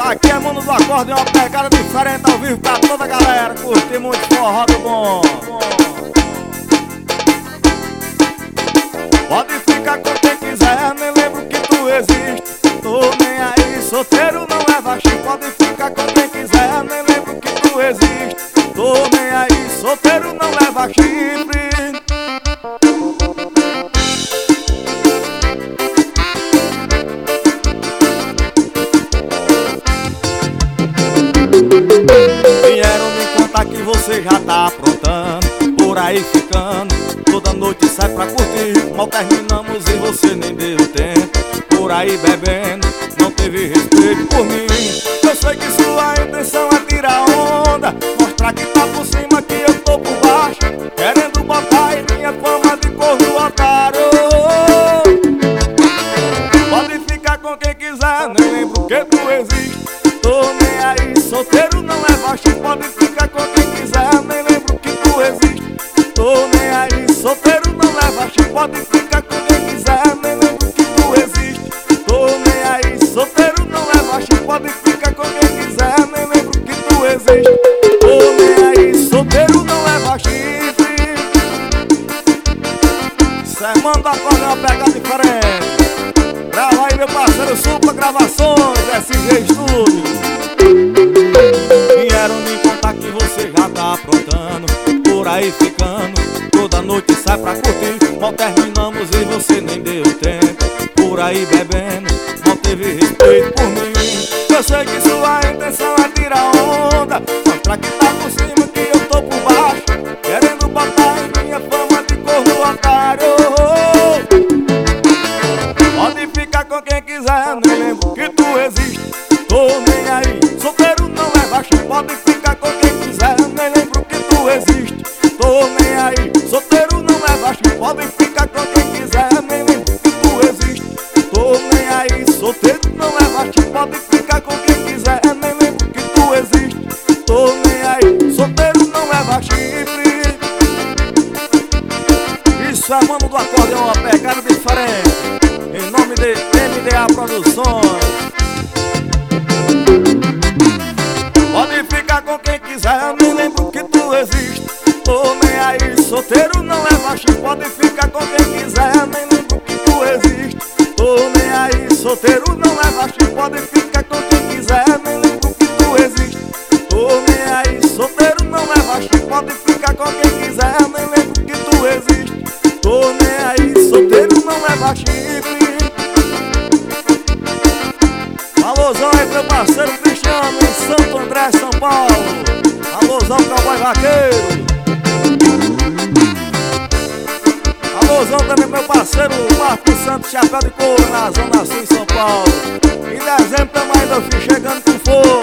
Aqui é Mano do Acorde, uma pegada diferente ao vivo pra toda a galera curtir muito forró do bom. Pode ficar com quem quiser, nem lembro que tu existe. Tô nem aí, solteiro não leva chifre. Pode ficar com quem quiser, nem lembro que tu existe. Tô nem aí, solteiro não leva chifre. Vieram me contar que você já tá aprontando, por aí ficando, toda noite sai pra curtir. Mal terminamos e você nem deu tempo, por aí bebendo, não teve respeito por mim. Eu sei que sua intenção é tirar onda, mostrar que tá por cima, que eu tô por baixo, querendo botar em minha fama de corno otário. Pode ficar com quem quiser, nem lembro que tu existe. Tô nem aí, solteiro não leva chifre. Pode ficar com quem quiser, nem lembro que tu existe. Tô nem aí, solteiro não leva chifre. Pode ficar com quem quiser, nem lembro que tu existe. Tô nem aí, solteiro não leva chifre. Pode ficar com quem quiser, nem lembro que tu existe. Tô nem aí, solteiro não leva chifre. Cê manda acordar uma pegada diferente. Grava aí meu parceiro Supla Gravações, SG Studios. Vieram me contar que você já tá aprontando, por aí ficando, toda noite sai pra curtir. Mal terminamos e você nem deu tempo, por aí bebendo, não teve respeito por mim. Eu sei que sua intenção é tirar onda, mostrar que tá por cima, que eu tô por baixo, querendo botar em minha fama de corno otário. Pode ficar com quem quiser, nem lembro que tu existe. Tô nem aí, solteiro não leva chifre. Pode ficar com quem quiser, nem lembro que tu existe. Tô nem aí, solteiro não leva chifre. Pode ficar com quem quiser, nem lembro que tu existe. Tô nem aí, solteiro não leva chifre. Pode ficar com quem quiser, nem lembro que tu existe. Tô nem aí, solteiro não leva chifre. Isso é Mano do Acorde, é uma pegada diferente. Em nome de MDA Produções. Pode ficar com quem quiser, nem lembro que tu existe. Tô nem aí, solteiro não leva chifre. Pode ficar com quem quiser, nem lembro que tu existe. Tô nem aí, solteiro não leva chifre. Pode ficar com quem quiser, nem lembro que tu existe. Tô nem aí, solteiro não leva chifre. Pode ficar com quem quiser, nem lembro que tu existe. Tô nem aí, solteiro não leva chifre. Alôzão aí meu parceiro Cristiano em Santo André, São Paulo. Alôzão Cowboy Vaqueiro. Alôzão também meu parceiro Marcos Santos, Chapéu de Couro, na Zona Sul, São Paulo. Em dezembro também, meu filho, chegando com força.